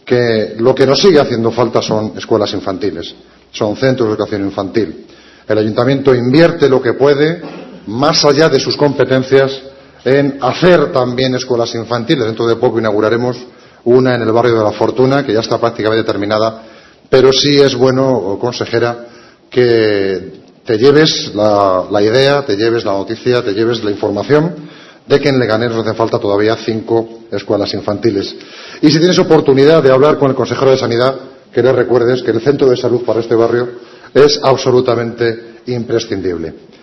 que lo que nos sigue haciendo falta son escuelas infantiles, son centros de educación infantil. El Ayuntamiento invierte lo que puede, más allá de sus competencias, en hacer también escuelas infantiles. Dentro de poco inauguraremos una en el barrio de La Fortuna, que ya está prácticamente terminada, pero sí es bueno, consejera, que te lleves la idea, te lleves la noticia, te lleves la información de que en Leganés nos hacen falta todavía 5 escuelas infantiles. Y si tienes oportunidad de hablar con el consejero de Sanidad, que le recuerdes que el centro de salud para este barrio es absolutamente imprescindible.